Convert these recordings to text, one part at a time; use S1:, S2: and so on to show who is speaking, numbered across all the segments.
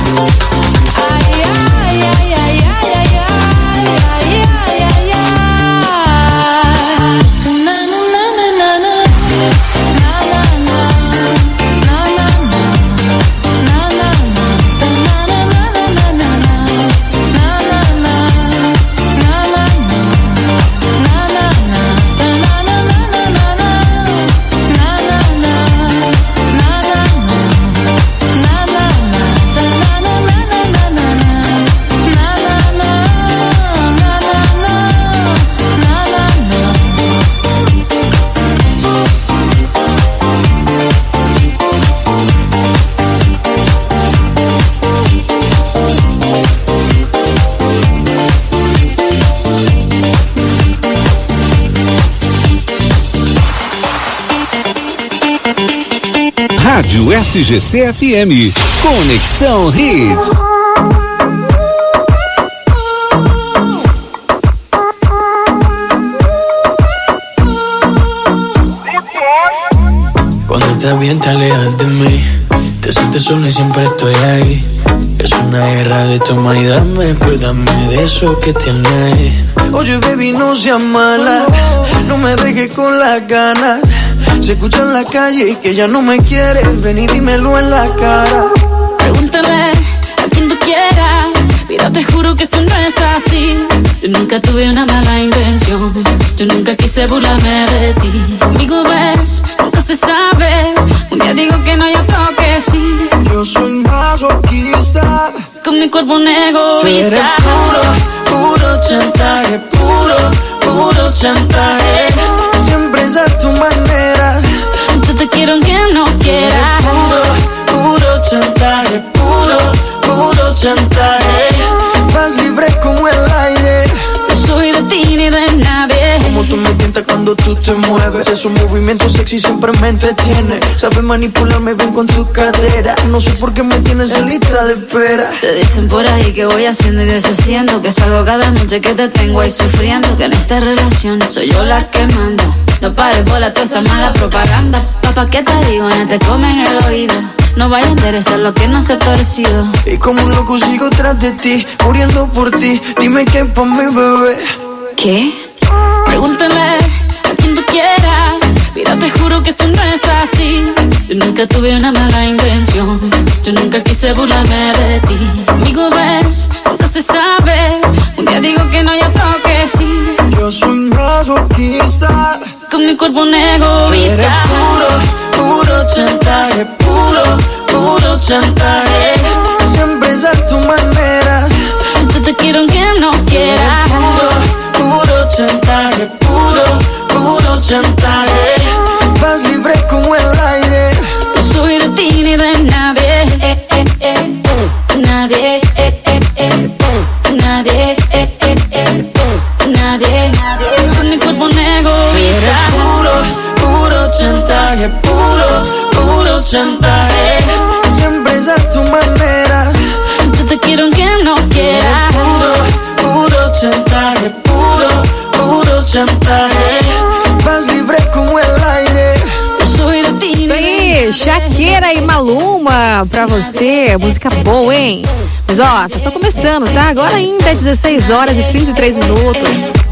S1: Rádio SGC FM, Conexão Hits.
S2: Cuando estás bien te alejas de mí, te sientes solo y siempre estoy ahí. Es una guerra de toma y dame, pues dame de eso que tienes. Oye baby no seas mala, no me dejes con las ganas. Se escucha en la calle que ya no me quieres, ven y dímelo en la cara.
S3: Pregúntale a quien tú quieras, mira te juro que eso no es así. Yo nunca tuve una mala intención, yo nunca quise burlarme de ti. Conmigo ves, nunca se sabe, un día digo que no hay otro que sí.
S2: Yo soy masoquista,
S3: con mi cuerpo un egoísta.
S2: Puro, puro chantaje, puro chantaje. Siempre es a tu manera.
S3: Yo te quiero aunque no quieras.
S2: Puro chantaje, puro chantaje. Vas libre como el aire.
S3: No soy de ti ni de nadie.
S2: Como tú me tientas cuando tú te mueves. Esos movimientos sexy siempre me entretiene. Sabes manipularme bien con tu cadera. No sé por qué me tienes en lista de espera.
S3: Te dicen por ahí que voy haciendo y deshaciendo, que salgo cada noche que te tengo ahí sufriendo, que en esta relación soy yo la que manda. No pares bola toda esa mala propaganda. Papá, ¿qué te digo? No te comen el oído. No vaya a interesar lo que no se ha torcido.
S2: Y como un loco sigo tras de ti, muriendo por ti. Dime qué pa' mi bebé.
S3: ¿Qué? Pregúntale a quien tú quieras. Mira, te juro que eso no es así. Yo nunca tuve una mala intención. Yo nunca quise burlarme de ti. Amigo, ves, nunca se sabe. Un día digo que no, ya tengo que sí.
S2: Yo soy masoquista.
S3: Con mi cuerpo un egoísta.
S2: Puro chantaje, puro chantaje. Siempre es a tu manera.
S3: Yo te quiero aunque no quiera.
S2: Puro chantaje, puro chantaje. Vas libre como el aire.
S3: No soy de ti ni de nadie. Nadie. Nadie. Nadie. Con mi cuerpo un egoísta.
S2: Puro chantaje, puro chantaje. Siempre es a tu manera.
S3: Yo te quiero aunque no quiera.
S2: Puro chantaje, puro chantaje. Vas libre como el aire.
S3: No soy de ti.
S4: Isso aí, Shakira e Maluma pra você, música boa, hein? Mas ó, tá só começando, tá? Agora ainda é 16 horas e 33 minutos.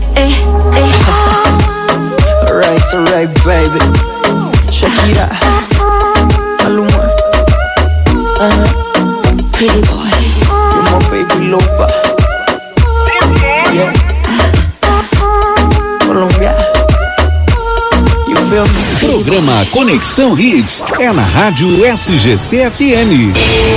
S2: Alright, baby. Shakira, Maluma,
S3: Pretty boy.
S2: you're my baby loba. Yeah. Colombia, you feel me?
S1: Programa Conexão Hits é na Rádio SGC-FM.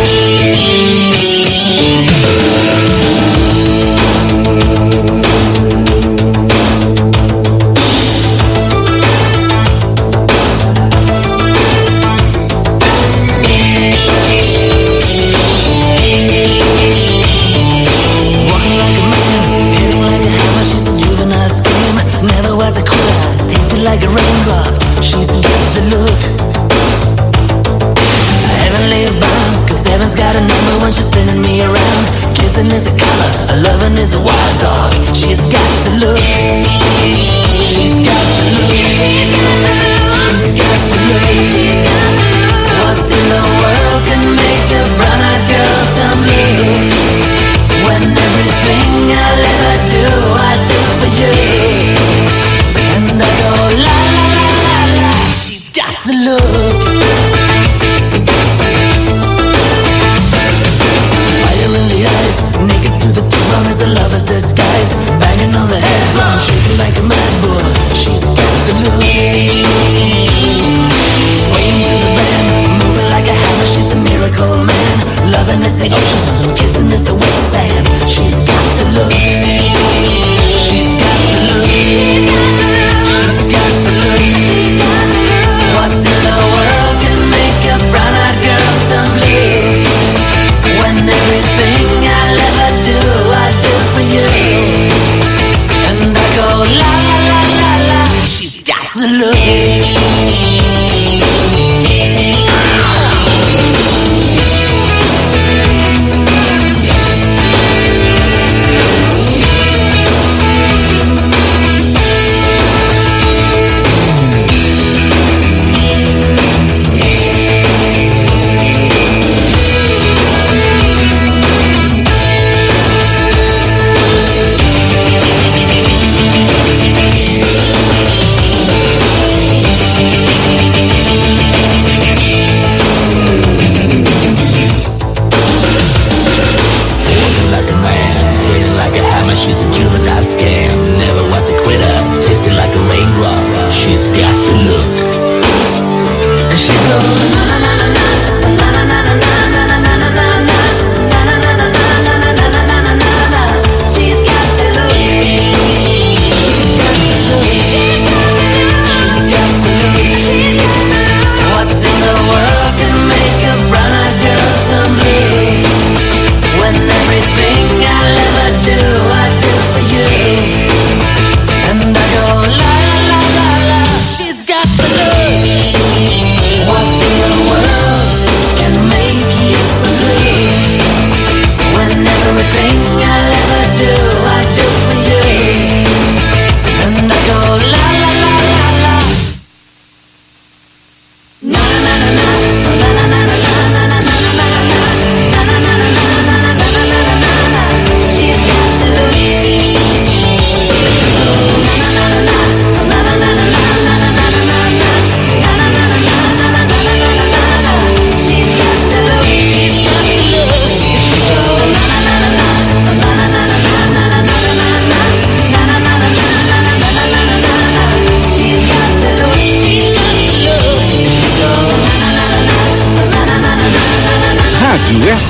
S5: Like a raindrop, she's got the look. Heavenly bound, cause heaven's got a number when she's spinning me around. Kissing is a color, a loving is a wild dog. She's got the look. She's got the look. She's got the look. She's got the look. What in the world can make a brown-eyed girl turn blue? When everything I'll ever do, I do for you. And I go la la la la la. She's got the look. Fire in the eyes, naked to the throne as a lover's disguise. Banging on the head drum, shaking like a mad bull. She's got the look. Swaying to the band, moving like a hammer. She's a miracle man. Loving is the ocean, kissing is the wet sand. She's got the look. She's got the look. She's got the look. She's got the look. She's got the look. What in the world can make a brown-eyed girl turn blue? When everything I'll ever do, I do for you. And I go la la la la la. She's got the look.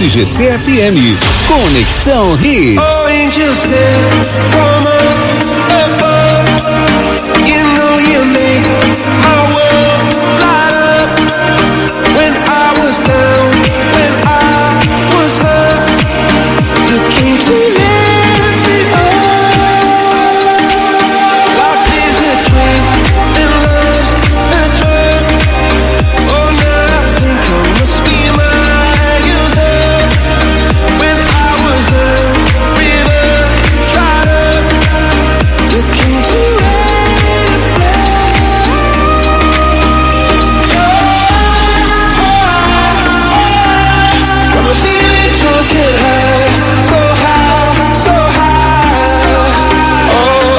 S1: SGC FM. Conexão Hits.
S6: Oh, angels sent from above. You know you make our world light up. When I was down, when I was hurt, you came to lift me up. Life is a dream and love's a drug. Oh, now I think I must be miles up. When I was a river dried up, you came to rain and from a feeling drunk and high, so high, so high.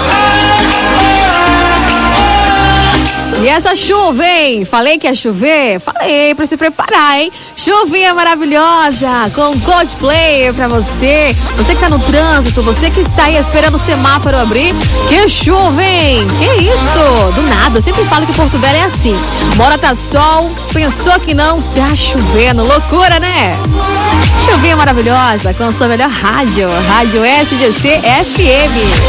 S4: E essa chuva, hein? Falei que ia chover? Falei, pra se preparar, hein? Chuvinha maravilhosa, com Coldplay pra você. Você que tá no trânsito, você que está aí esperando o semáforo abrir. Que chuva, hein? Que isso? Do nada, eu sempre falo que Porto Velho é assim. Bora tá sol, pensou que não, tá chovendo. Loucura, né? Chuvinha maravilhosa, com a sua melhor rádio. Rádio SGC FM.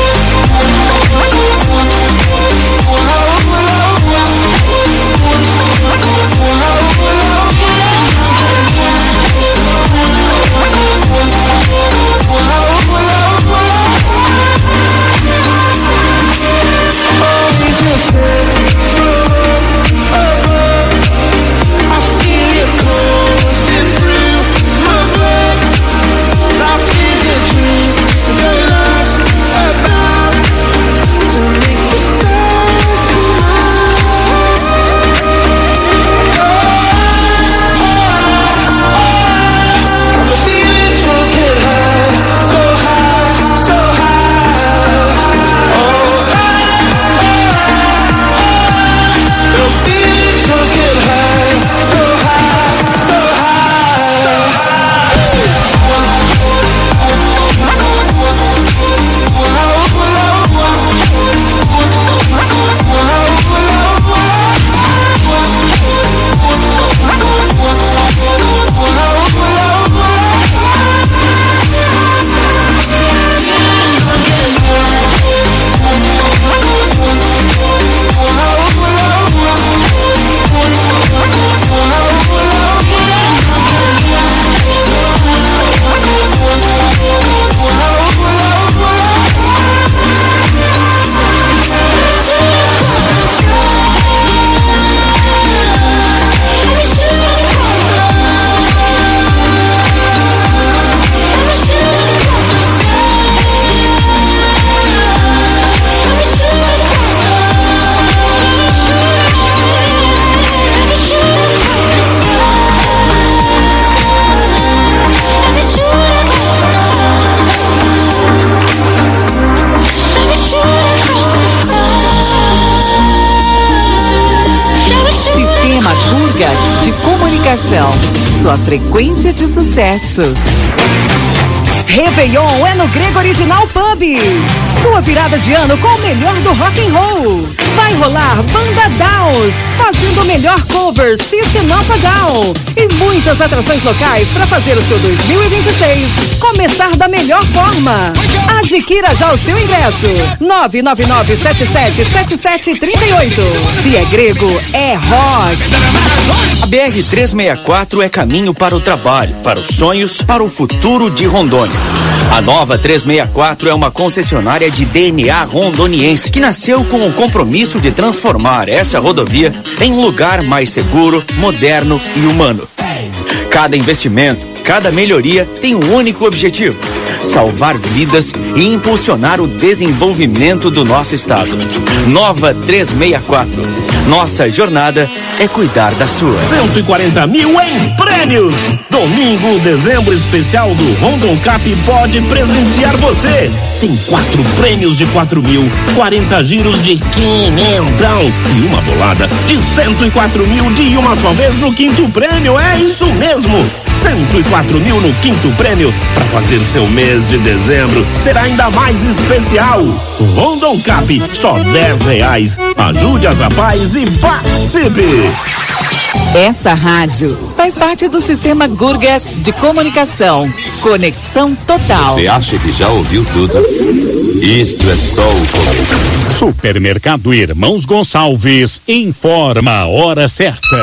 S7: de comunicação. Sua frequência de sucesso. Réveillon é no Grego Original Pub. Sua virada de ano com o melhor do rock and roll. Vai rolar Banda Downs, fazendo o melhor cover System of a Down. E muitas atrações locais para fazer o seu 2026 começar da melhor forma. Adquira já o seu ingresso. 999777738. Se é grego, é rock.
S8: A BR-364 é caminho para o trabalho, para os sonhos, para o futuro de Rondônia. A nova 364 é uma concessionária de DNA rondoniense que nasceu com o compromisso de transformar essa rodovia em um lugar mais seguro, moderno e humano. Cada investimento, cada melhoria tem um único objetivo: salvar vidas e impulsionar o desenvolvimento do nosso estado. Nova 364. Nossa jornada é cuidar da sua.
S9: 140 mil em prêmios. Domingo, dezembro especial do Rondon Cap pode presentear você. Tem 4 prêmios de 4 mil, 40 giros de 500 e uma bolada de 104 mil de uma só vez no quinto prêmio. É isso mesmo. 104 mil no quinto prêmio para fazer seu mês de dezembro será ainda mais especial. Rondon Cap, só R$10. Ajude as rapazes e participe!
S7: Essa rádio faz parte do sistema Gurgats de comunicação. Conexão total.
S10: Você acha que já ouviu tudo? Isto é só o começo.
S9: Supermercado Irmãos Gonçalves informa a hora certa.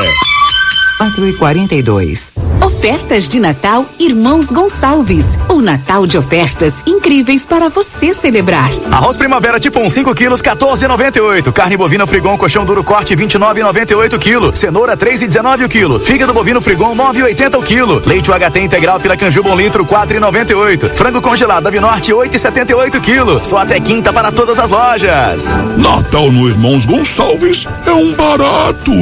S7: 4h42. Ofertas de Natal Irmãos Gonçalves. O Natal de ofertas incríveis para você celebrar.
S11: Arroz Primavera tipo 1, 5 quilos, 14,98. Carne bovina Frigon colchão duro corte, 29,98 quilo. Cenoura, 3,19 o quilo. Fígado bovino Frigon, 9,80 o quilo. Leite UHT integral Piracanjuba 1 litro, 4,98. Frango congelado Ave Norte, 8,78 quilo. Só até quinta para todas as lojas.
S12: Natal no Irmãos Gonçalves é um barato.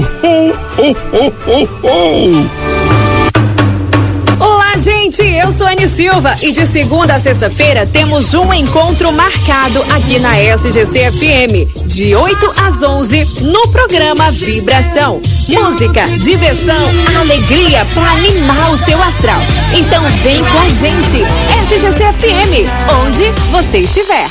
S7: Olá, gente, eu sou Anny Silva e de segunda a sexta-feira temos um encontro marcado aqui na SGC FM, de 8 às 11, no programa Vibração. Música, diversão, alegria para animar o seu astral. Então vem com a gente, SGC FM, onde você estiver.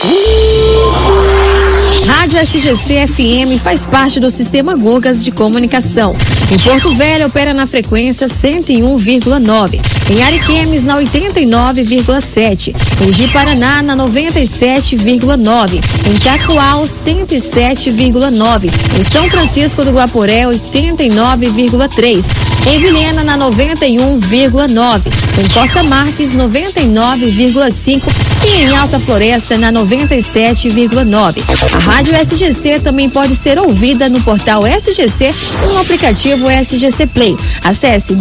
S4: Rádio SGC FM faz parte do sistema Gugas de comunicação. Em Porto Velho opera na frequência 101,9. Em Ariquemes na 89,7. Em Ji-Paraná na 97,9. Em Cacoal 107,9. Em São Francisco do Guaporé 89,3. Em Vilhena na 91,9. Em Costa Marques 99,5. E em Alta Floresta na 97,9. A Rádio SGC também pode ser ouvida no portal SGC ou no aplicativo SGC Play. Acesse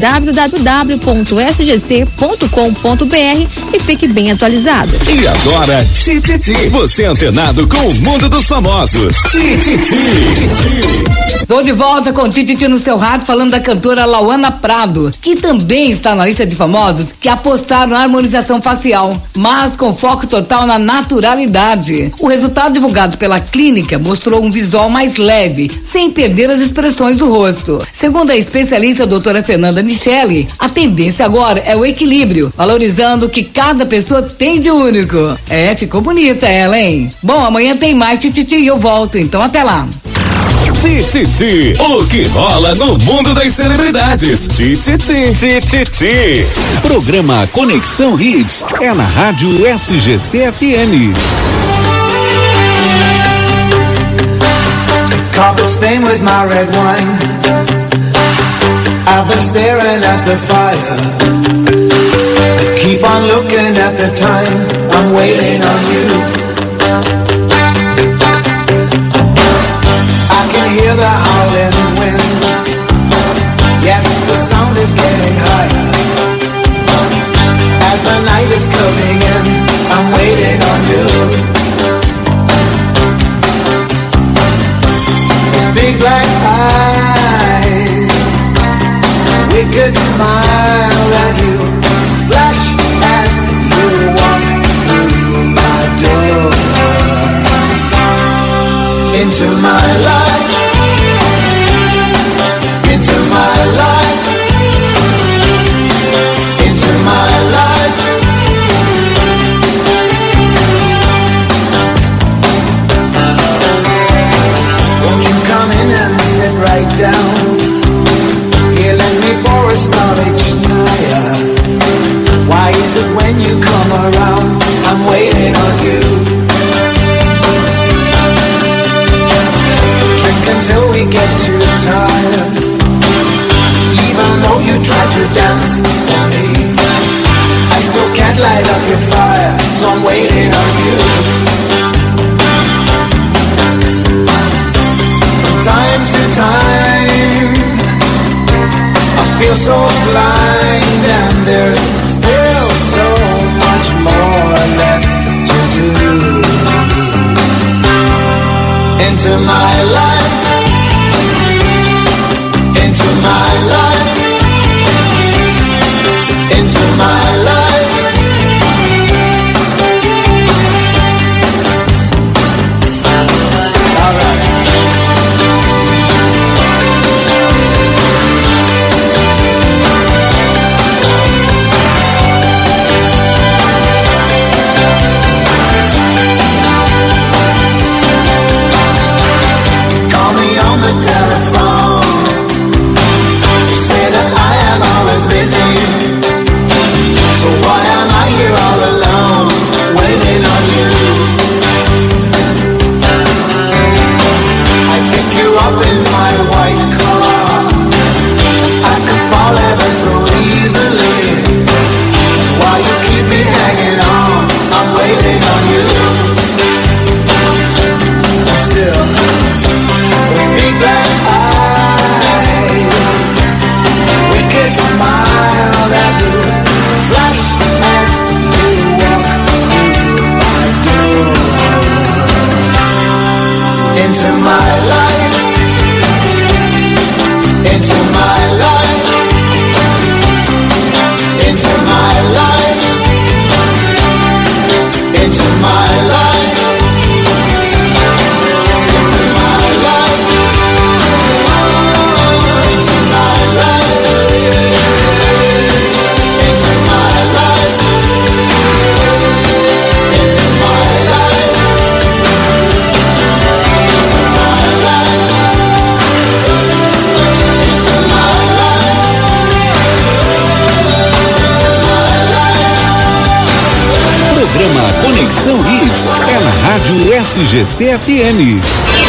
S4: www.sgc.com.br e fique bem atualizado.
S1: E agora, Tititi, você antenado com o mundo dos famosos. Tititi.
S13: Tô de volta com Tititi no seu rádio, falando da cantora Lauana Prado, que também está na lista de famosos que apostaram na harmonização facial, mas com foco total na naturalidade. O resultado divulgado pela clínica mostrou um visual mais leve, sem perder as expressões do rosto. Segundo a especialista doutora Fernanda Michele, a tendência agora é o equilíbrio, valorizando o que cada pessoa tem de único. Ficou bonita ela, hein? Bom, amanhã tem mais Tititi e eu volto, então até lá.
S1: Tititi, o que rola no mundo das celebridades. Tititi. Programa Conexão Hits é na Rádio SGC FM.
S6: Carpet stained with my red wine. I've been staring at the fire. I keep on looking at the time. I'm waiting on you. I can hear the howling wind. Yes, the sound is getting higher. As the night is closing in, I'm waiting on you. Big black eyes, wicked smile at you, flash as you walk through my door. Into my life, into my life, into my life. Come in and sit right down. Here, let me pour a Starlich higher. Why is it when you come around, I'm waiting on you? Drink until we get too tired. Even though you try to dance for me, I still can't light up your fire, so I'm waiting on you. Time to time, I feel so blind, and there's still so much more left to do. Into my life, into my life, into my life.
S1: SGC-FM.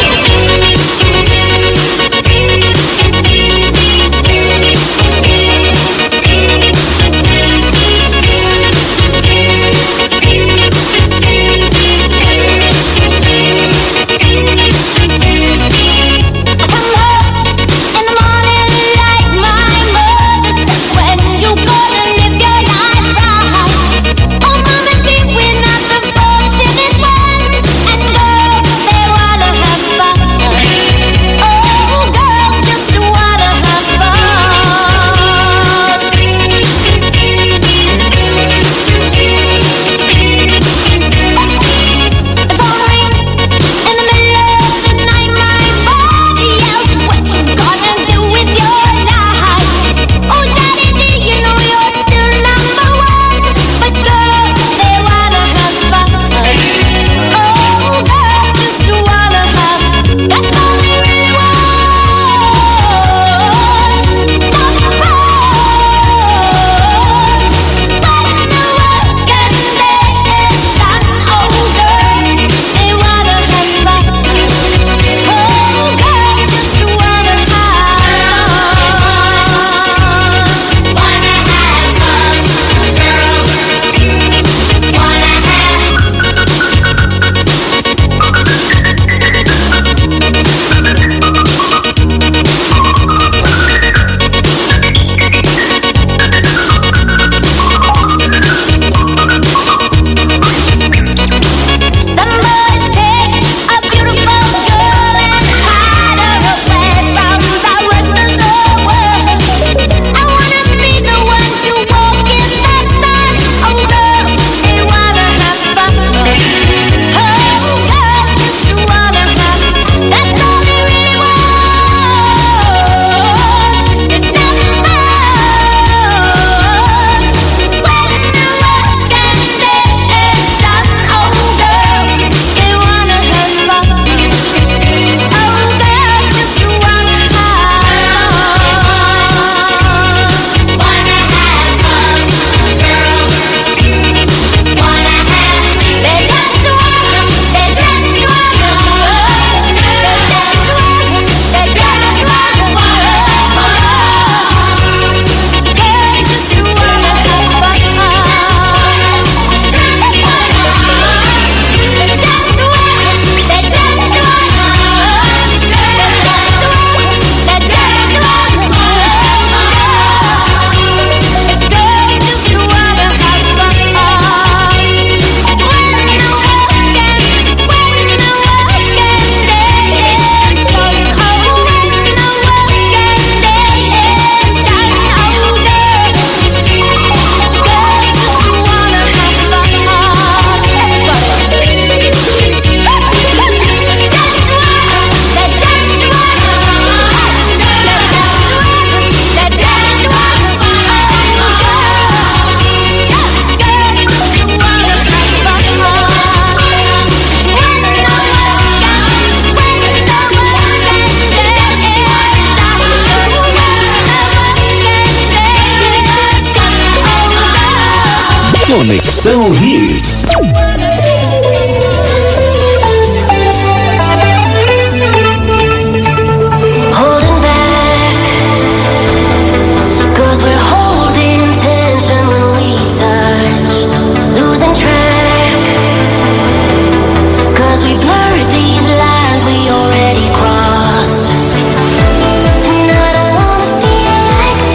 S1: Conexão Hits.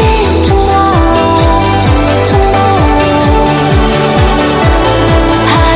S14: Tomorrow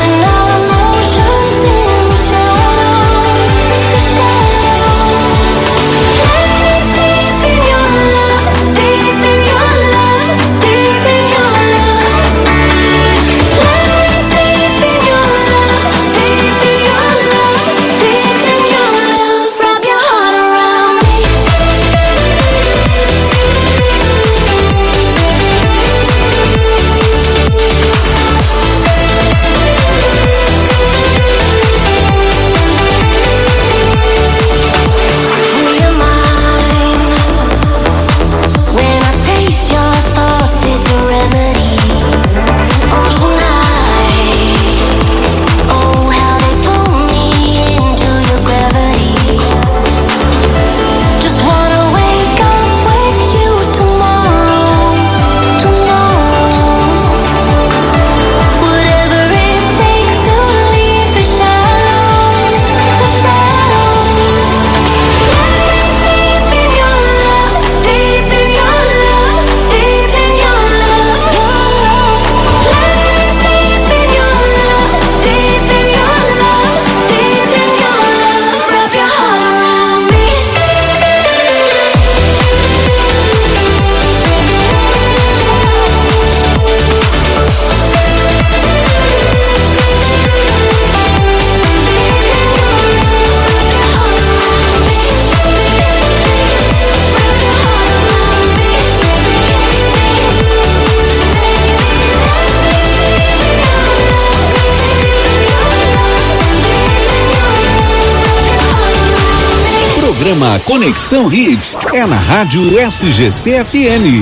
S1: Programa Conexão Hits é na Rádio SGC FM.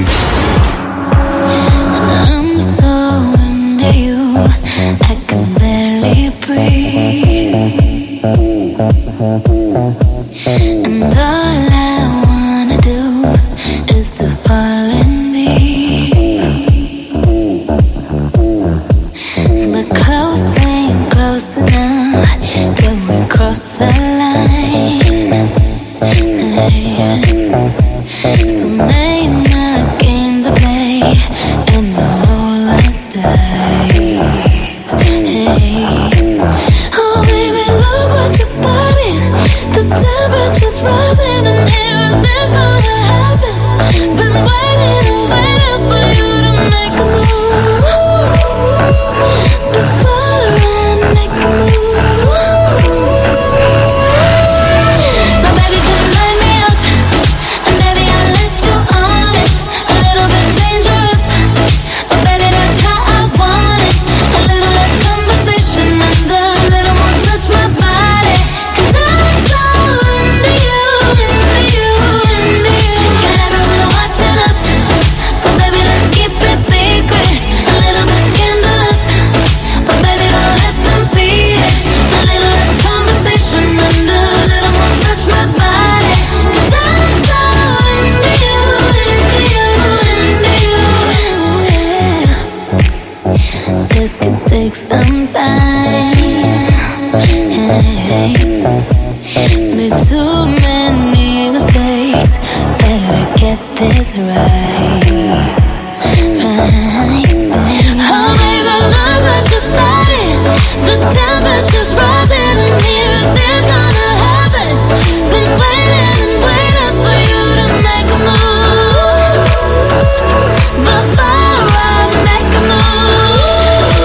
S3: I'm so into you, I can barely breathe. And all I wanna do is to fall in deep. But close ain't close enough till we cross the line. So name a game to play and I'll roll the dice. Oh baby, look what you started. The temperature's rising and here is this gonna happen. Been waiting and waiting for you to make a move. Before I make a move. So baby, come light me up and baby I'll let you on it. A little bit dangerous, but baby that's how I want it. A little less conversation and a little more touch my body. 'Cause I'm so into you, into you, into you. Got everyone watching us, so baby let's keep it secret. A little bit scandalous, but baby don't let them see it. A little less conversation and a little more touch my body. 'Cause I'm so into you, into you, into you. This could take some time. Made too many mistakes. Better get this right. Oh baby, look what you started. The temperature's rising and here's this gonna happen. Been waiting and waiting for you to make a move. Before I make a move.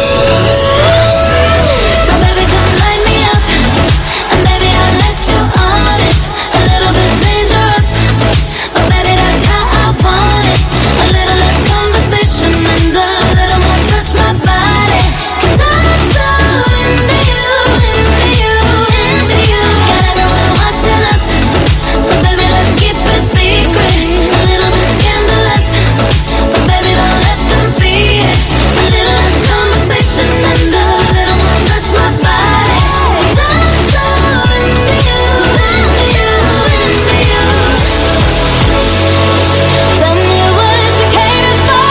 S3: So baby, come light me up and baby I'll let you on it. A little bit dangerous, but baby that's how I want it. A little less conversation and a little more touch my body. 'Cause I'm so into you, into you, into you. Got everyone watching us, so baby let's keep it secret. A little bit scandalous, but baby don't let them see it. A little less conversation and a little more touch my body. 'Cause I'm so into you, into you, into you. Tell me what you came for,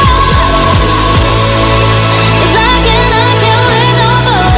S3: 'cause I can't wait no more.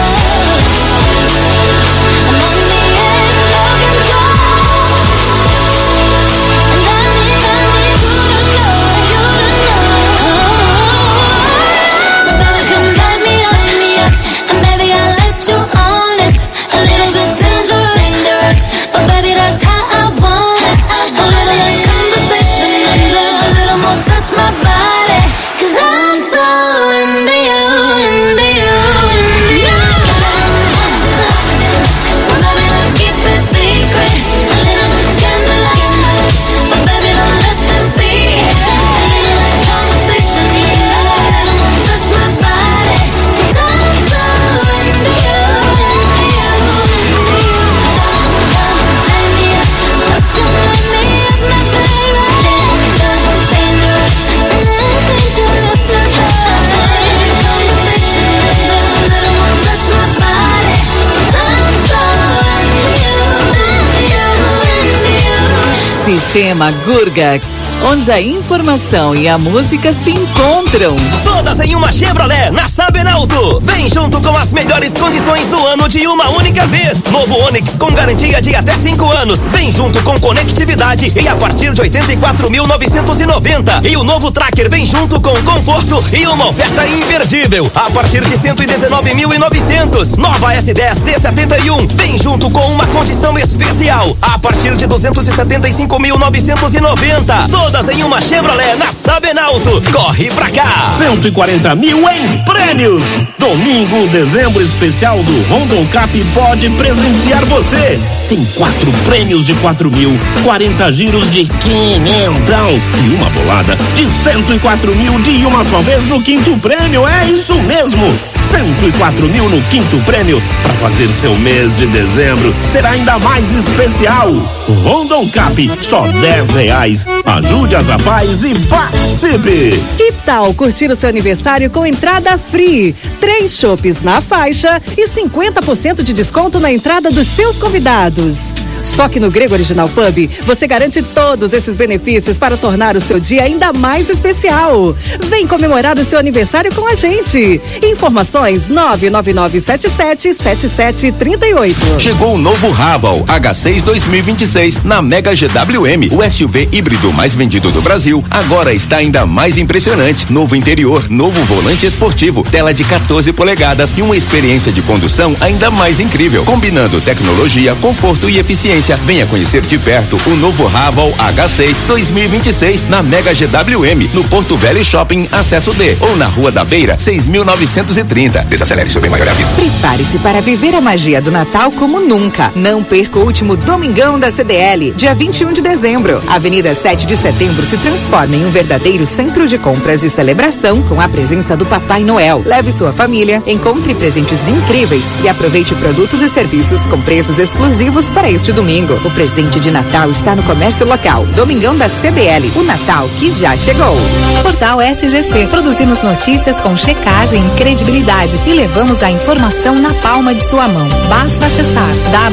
S3: I'm on the edge of no control, and I need you to know, you to know. So baby, come light me up, and baby I'll let you on it. A little bit dangerous, but baby that's how I want it. A little less conversation and a little more touch my body. 'Cause I'm so into you, into you, into you. So baby let's keep it secret. A little bit scandalous, but baby don't let them see it. A little less conversation and a little more touch my body. 'Cause I'm so into you, into you, into you. Light me up, come light me up, my baby. Dangerous, dangerous, conversation and a little more touch my body. 'Cause I'm so into you, into you, into you.
S7: Sistema Gurgax, onde a informação e a música se encontram.
S14: Todas em uma Chevrolet na Sabenauto. Vem junto com as melhores condições do ano de uma única vez. Novo Onix com garantia de até 5 anos. Vem junto com conectividade e a partir de 84.990. E o novo Tracker vem junto com conforto e uma oferta imperdível. A partir de 119.900. Nova S10 C71 vem junto com uma condição especial. A partir de 275.990. Todas em uma Chevrolet na Sabenauto. Corre pra cá.
S9: 140 mil em prêmios. Domingo, dezembro especial do Rondon Cap pode presentear você. Tem 4 prêmios de 4 mil, 40 giros de 500 e uma bolada de 104 mil de uma só vez no quinto prêmio. É isso mesmo. 104 mil no quinto prêmio para fazer seu mês de dezembro será ainda mais especial. Rondon Cap, só R$10. Ajude as rapazes e participe.
S7: Que tal curtir o seu aniversário com entrada free? 3 chopes na faixa e 50% de desconto na entrada dos seus convidados. Só que no Grego Original Pub, você garante todos esses benefícios para tornar o seu dia ainda mais especial. Vem comemorar o seu aniversário com a gente. Informações 999777738.
S14: Chegou o novo Raval H6 2026 na Mega GWM. O SUV híbrido mais vendido do Brasil agora está ainda mais impressionante. Novo interior, novo volante esportivo, tela de 14 polegadas e uma experiência de condução ainda mais incrível, combinando tecnologia, conforto e eficiência. Venha conhecer de perto o novo Raval H6 2026 na Mega GWM, no Porto Velho Shopping, acesso D, ou na Rua da Beira, 6.930. Desacelere seu bem maior a vida.
S15: Prepare-se para viver a magia do Natal como nunca. Não perca o último Domingão da CDL, dia 21 de dezembro. Avenida 7 de Setembro se transforma em um verdadeiro centro de compras e celebração com a presença do Papai Noel. Leve sua família, encontre presentes incríveis e aproveite produtos e serviços com preços exclusivos para este domingo. O presente de Natal está no comércio local. Domingão da CDL, o Natal que já chegou.
S16: Portal SGC. Produzimos notícias com checagem e credibilidade e levamos a informação na palma de sua mão. Basta acessar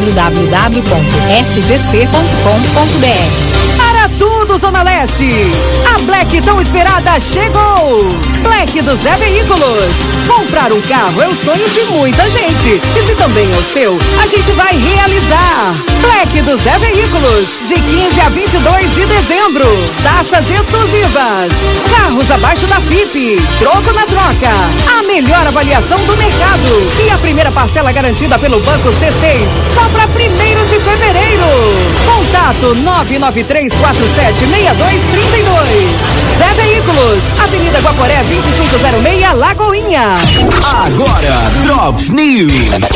S16: www.sgc.com.br.
S7: Para tudo, Zona Leste! A Black tão esperada chegou! Black do Zé Veículos. Comprar um carro é o sonho de muita gente. E se também é o seu, a gente vai realizar. Black do Zé Veículos, de 15 a 22 de dezembro. Taxas exclusivas. Carros abaixo da FIP. Troco na troca. A melhor avaliação do mercado. E a primeira parcela garantida pelo Banco C6 só para 1º de fevereiro. Contato 993476232. Zé Veículos, Avenida Guaporé 2506, Lagoinha.
S1: Agora, Drops News.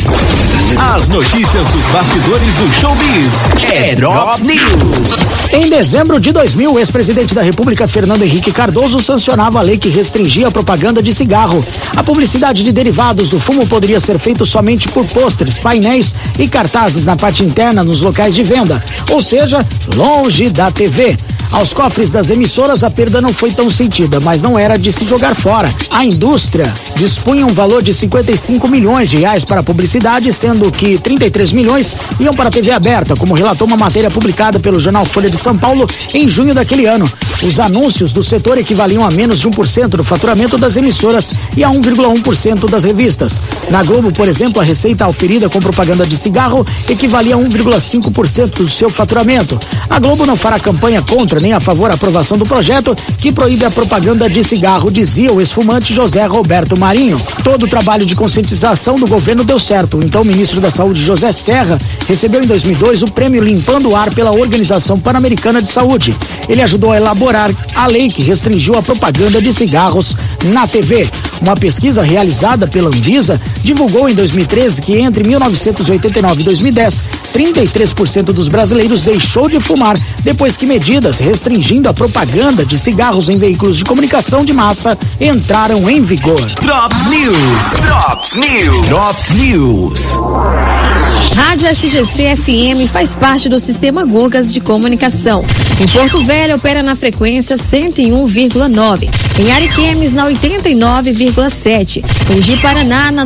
S1: As notícias dos bastidores do showbiz. É Drops News.
S17: Em dezembro de 2000, o ex-presidente da República, Fernando Henrique Cardoso, sancionava a lei que restringia a propaganda de cigarro. A publicidade de derivados do fumo poderia ser feita somente por pôsteres, painéis e cartazes na parte interna nos locais de venda, ou seja, longe da TV. Aos cofres das emissoras, a perda não foi tão sentida, mas não era de se jogar fora. A indústria dispunha um valor de 55 milhões de reais para a publicidade, sendo que 33 milhões iam para a TV aberta, como relatou uma matéria publicada pelo jornal Folha de São Paulo em junho daquele ano. Os anúncios do setor equivaliam a menos de 1% do faturamento das emissoras e a 1,1% das revistas. Na Globo, por exemplo, a receita oferida com propaganda de cigarro equivalia a 1,5% do seu faturamento. A Globo não fará campanha contra nem a favor da aprovação do projeto que proíbe a propaganda de cigarro, dizia o ex-fumante José Roberto Marinho. Todo o trabalho de conscientização do governo deu certo. Então o ministro da Saúde, José Serra, recebeu em 2002 o prêmio Limpando o Ar pela Organização Pan-Americana de Saúde. Ele ajudou a elaborar a lei que restringiu a propaganda de cigarros na TV. Uma pesquisa realizada pela Anvisa divulgou em 2013 que entre 1989 e 2010, 33% dos brasileiros deixou de fumar depois que medidas restringindo a propaganda de cigarros em veículos de comunicação de massa entraram em vigor.
S1: Drops News. Drops News. Drops News.
S4: Rádio SGC FM faz parte do sistema Gugas de comunicação. Em Porto Velho opera na frequência 101,9. Em Ariquemes na 89,7. Em Ji-Paraná na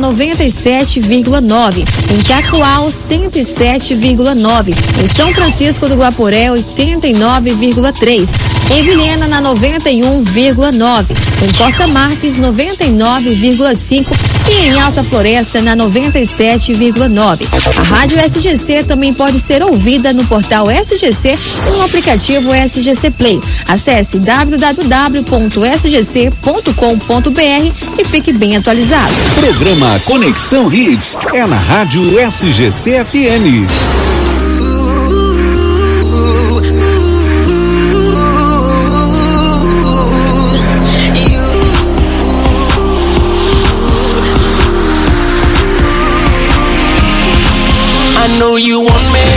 S4: 97,9. Em Cacoal 107,9. Em São Francisco do Guaporé 89,3. Em Vilhena na 91,9. Em Costa Marques 99,5. E em Alta Floresta na 97,9. A Rádio SGC também pode ser ouvida no portal SGC e no aplicativo SGC Play. Acesse www.sgc.com.br e fique bem atualizado.
S1: Programa Conexão Hits é na Rádio SGC FM.
S5: I know you want me.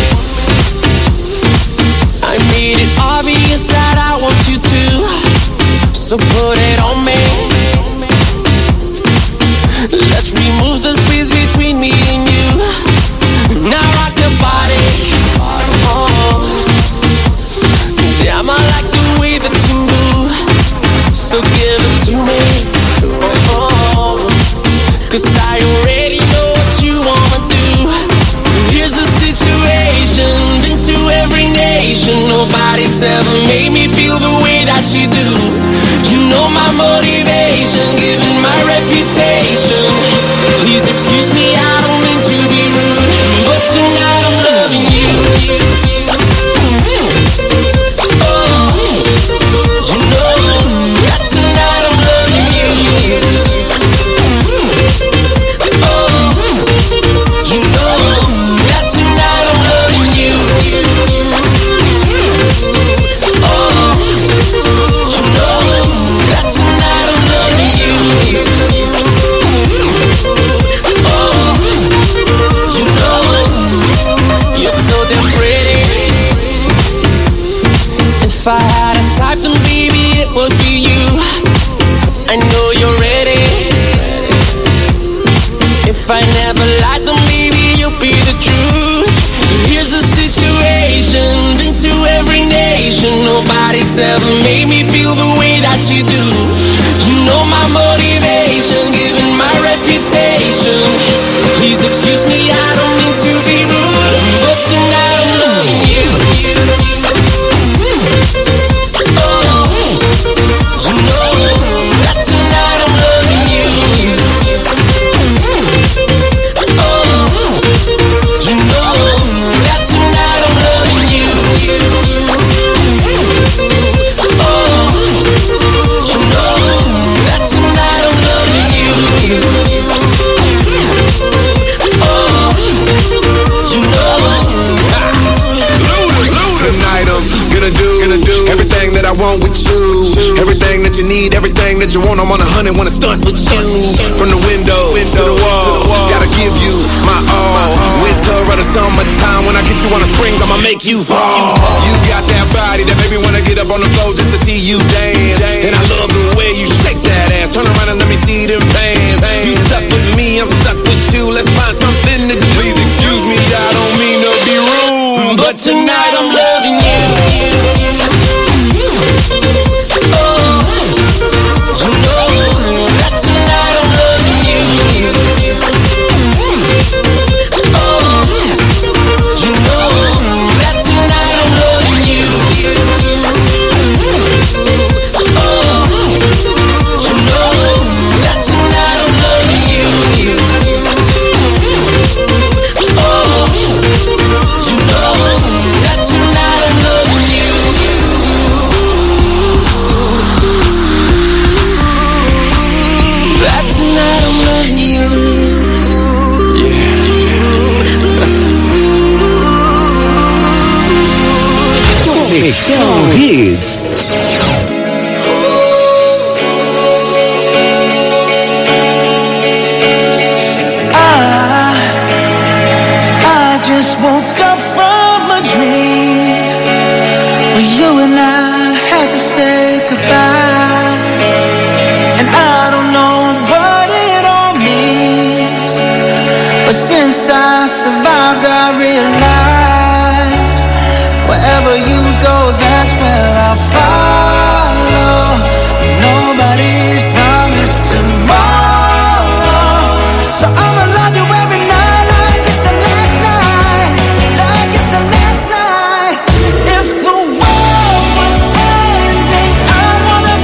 S5: I made it obvious that I want you to. So put it on me.
S18: Let's remove the space between me and you. Now rock your body. Oh, damn, I like the way that you move. So give it to me. Oh, 'cause I already know what you wanna do. Here's the situation, been to every nation. Nobody's ever made me feel the way that you do. You know my motivation, given my reputation. Please excuse me, I don't mean to be rude, but tonight I'm loving you. Oh, you know that tonight I'm loving you. Oh, you know that tonight I'm loving you. Oh, you know that tonight I'm loving you. Oh, you know you're so damn pretty. If I had a type, then baby it would be you. I know you're ready. If I never lied, then maybe you'll be the truth. Here's the situation, been to every nation. Nobody's ever made me feel the way that you do. You know my motivation, given my reputation. Please excuse me, I don't mean to be rude, but tonight I'm loving you. Oh, you know that tonight I'm loving you. Oh, you know that tonight I'm loving you. Oh, you know that tonight I'm loving you. Oh, you know.
S19: Tonight I'm gonna do everything that I want with you. Everything that you need, everything that you want. I'm on 100, wanna stunt with you. From the window to the wall, gotta give you my all. Winter or the summertime, when I get you on the springs, I'ma make you fall. You got that body that made me wanna get up on the floor just to see you dance. And I love the way you shake that ass. Turn around and let me see them pants. You stuck with me, I'm stuck with you. Let's find something to do. Please excuse me, I don't mean to be rude,
S18: but tonight I'm loving you. Oh, you know that tonight I'm loving you. Oh, you know that tonight I'm loving you. Oh, you know that tonight I'm loving you. Oh, you know that tonight I'm loving you. That tonight I'm loving you.
S1: Conexão Hits.
S5: I just woke up from a dream where you and I had to say goodbye. And I don't know what it all means, but since I survived I realized wherever you go, that's where I'll follow. Nobody's promised tomorrow, so I'ma love you every night like it's the last night, like it's the last night. If the world was ending, I wanna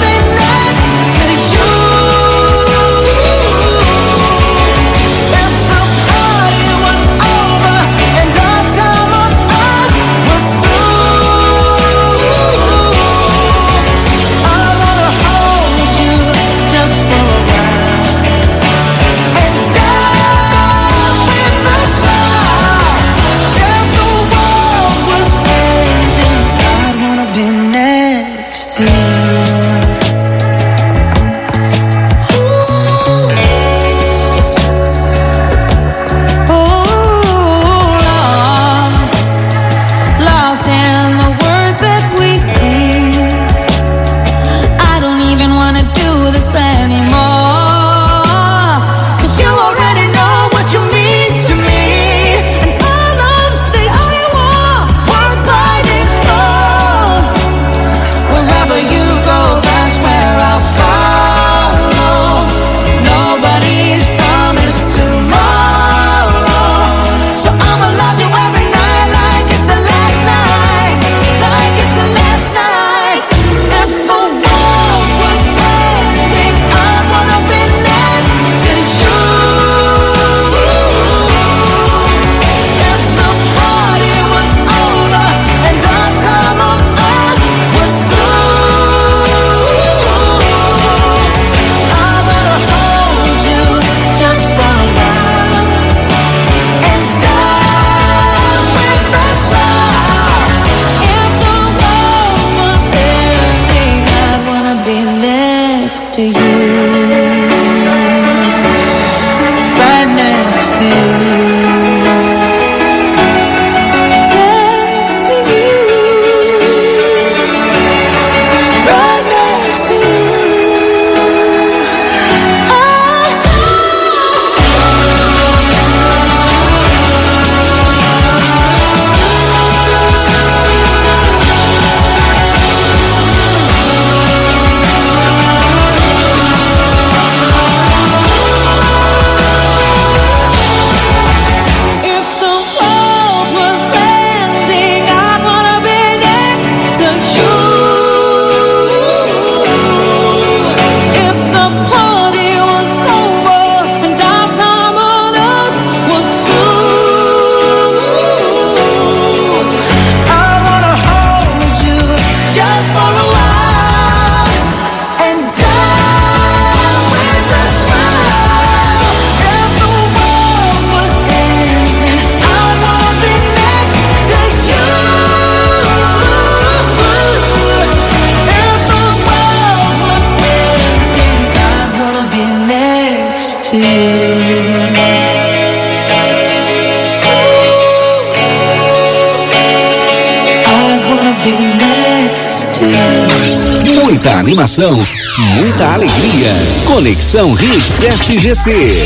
S1: Muita animação, muita alegria. Conexão Hits SGC.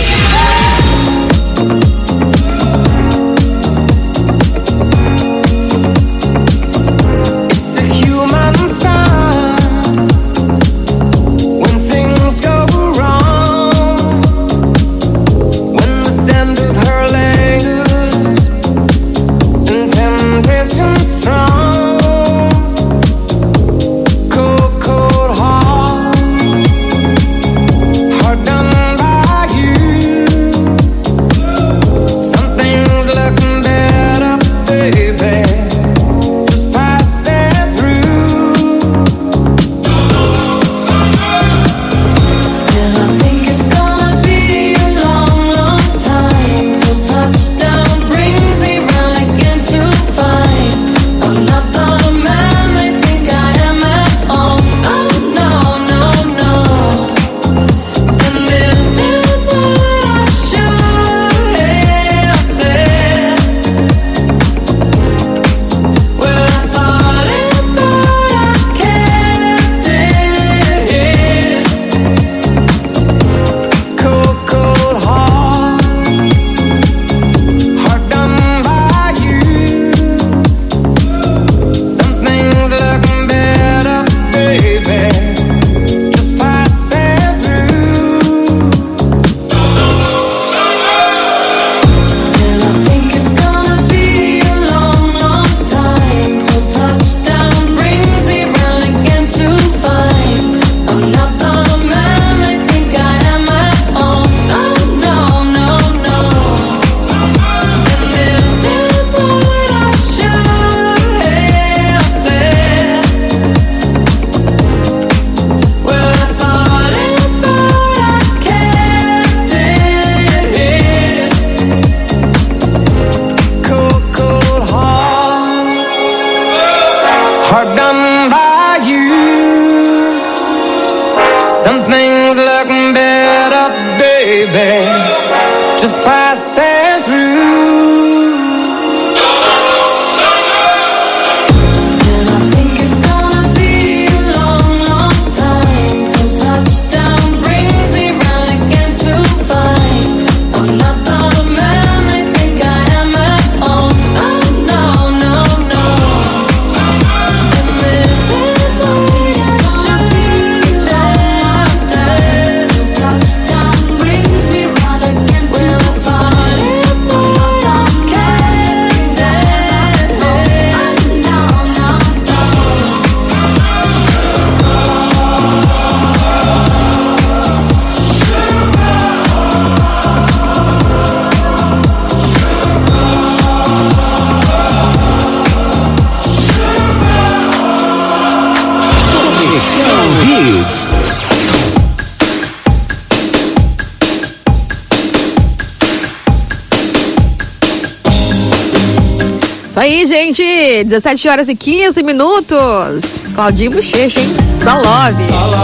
S4: Isso aí, gente, 17 horas e 15 minutos. Claudinho Bochecha, hein? Salove.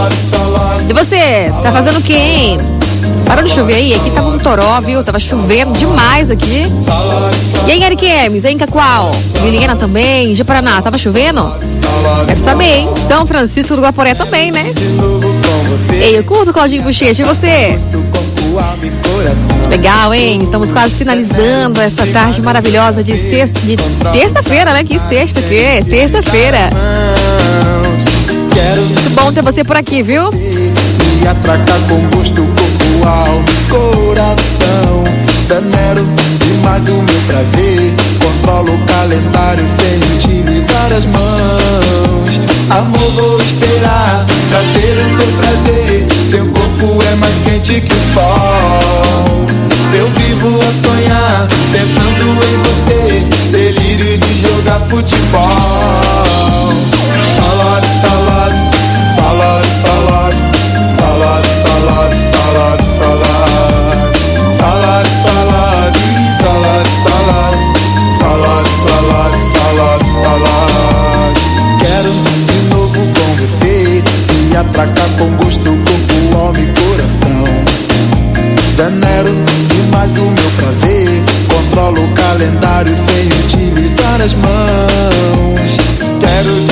S4: E você, tá fazendo o quê, hein? Parou de chover aí? Aqui tava um toró, viu? Tava chovendo demais aqui. E aí, Ariquemes? Aí em Cacoal? Vilhena também? De Paraná, tava chovendo? Quero saber, hein? São Francisco do Guaporé também, né? Ei, eu curto o Claudinho Bochecha, e você? Legal, hein? Estamos quase finalizando essa tarde maravilhosa de terça-feira, né? Que sexta que é? Terça-feira. Muito bom ter você por aqui, viu?
S6: E atracar com gosto, corpo, alma e coração. Venero demais o meu prazer. Controlo o calendário sem utilizar as mãos. Amor, vou esperar pra ter o seu prazer. Seu corpo é mais quente que o sol. Eu vivo a sonhar, pensando em você. Delírio de jogar futebol. Salad, salad, salad, salad. Salad, salad, salad, salad. Salad, salad, salad, salad. Salad, salad, salad, salad. Quero de novo com você e atracar com gosto, corpo, alma e coração. Venero demais o meu prazer. Controlo o calendário sem utilizar as mãos. Quero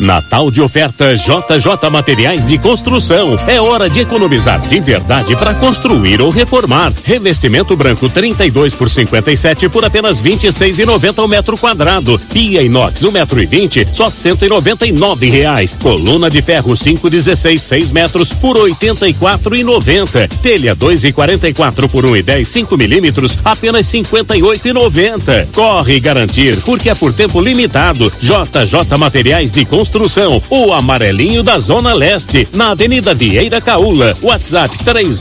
S20: Natal de oferta JJ Materiais de Construção. É hora de economizar de verdade para construir ou reformar. Revestimento branco 32 por 57 por apenas R$26,90 ao metro quadrado. Pia inox 1,20 m, só R$199. Coluna de ferro 5,16 6 metros por R$84,90. Telha 2,44 por 1,10 5 milímetros, apenas R$58,90. Corre garantir, porque é por tempo limitado. JJ Materiais de Construção, o amarelinho da Zona Leste, na Avenida Vieira Caula. WhatsApp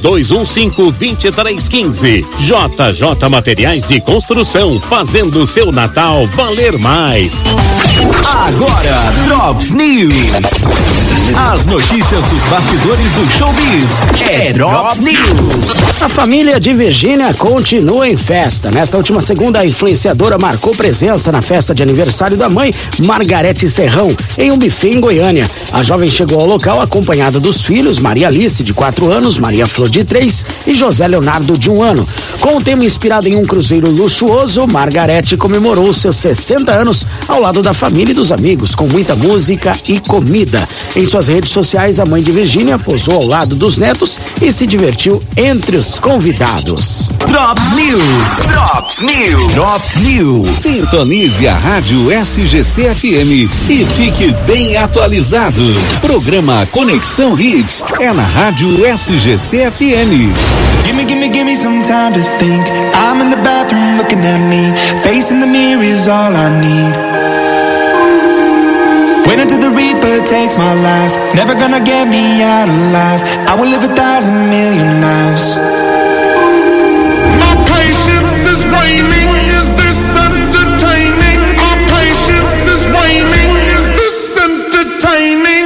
S20: 3215-2315. JJ Materiais de Construção, fazendo seu Natal valer mais.
S1: Agora, Drops News. As notícias dos bastidores do showbiz. É Drops News.
S17: A família de Virgínia continua em festa. Nesta última segunda, a influenciadora marcou presença na festa de aniversário da mãe, Margarete Serrão, em um buffet em Goiânia. A jovem chegou ao local acompanhada dos filhos, Maria Alice, de 4 anos, Maria Flor, de 3 e José Leonardo, de 1 ano. Com o tema inspirado em um cruzeiro luxuoso, Margarete comemorou seus 60 anos ao lado da família e dos amigos, com muita música e comida. Em suas redes sociais, a mãe de Virgínia posou ao lado dos netos e se divertiu entre os convidados.
S1: Drops News. Drops News. Drops News. Sintonize a Rádio SGC FM e fique bem atualizado. Programa Conexão Hits é na Rádio SGC FM.
S6: Give me some time to think. I'm in the bathroom looking at me. Facing the mirror is all I need. Wait until the Reaper takes my life. Never gonna get me out alive. I will live 1,000 million lives. My patience is waning. Is this entertaining? My patience is waning. Is this entertaining?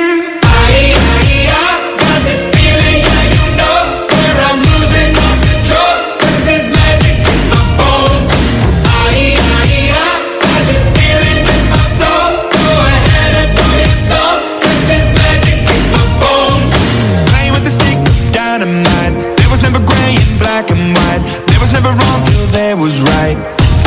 S6: Was right.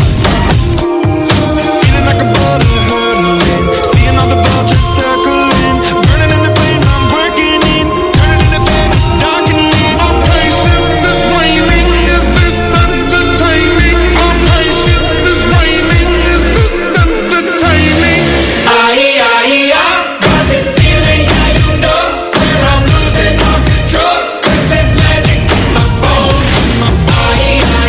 S6: Feeling like a boulder hurtling, seeing all the vultures circling, burning in the flame I'm working in, turning into bed it's darkening. Our patience is waning, is this entertaining? Our patience is waning, is this entertaining? I got this feeling, yeah you know, where I'm losing all control. Is this magic in my bones? My body,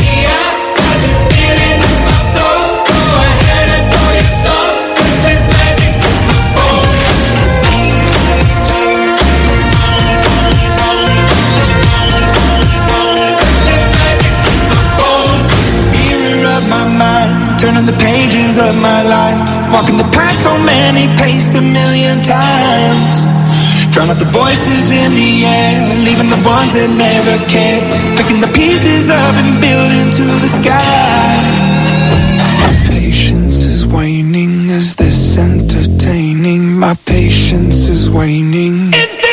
S6: turning the pages of my life, walking the path so many paced 1,000,000 times. Drown out the voices in the air, leaving the ones that never cared, picking the pieces up and building to the sky. My patience is waning, is this entertaining? My patience is waning. Is